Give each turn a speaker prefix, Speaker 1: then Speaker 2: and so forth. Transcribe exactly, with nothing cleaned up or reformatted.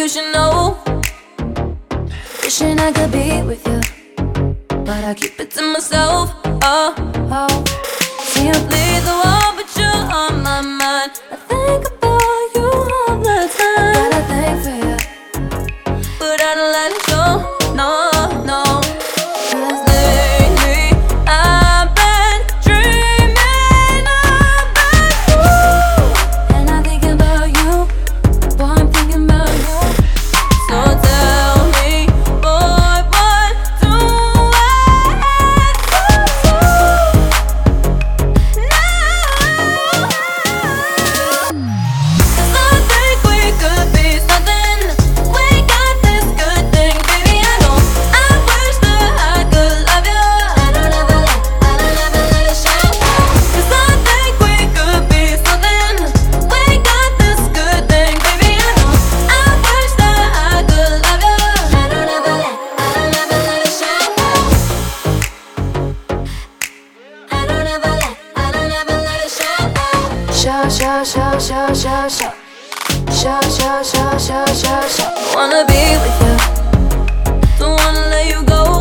Speaker 1: you should know. Wishing I could be with you, but I keep it to myself. Oh, oh. Simply the wall, but you're on my mind. I think about you all the time. Got a thing for you, but I don't let it show. No, no. 'Cause lately I've been dreaming about you, and I'm thinking about you. Boy, I'm thinking about you. So tell me, boy, what do I have to do now? 'Cause I think we could be something. We got this good thing, baby, I know. I wish that I could love you. I don't ever let, I don't ever let it show. 'Cause I think we could be something. We got this good thing, baby, I know. I wish that I could love you. I don't ever let, I don't ever let it show. I don't ever let, I don't ever let it show. Show, show, show, show, show, show. Show, show, show, show, show, show. Wanna be with you, don't wanna let you go.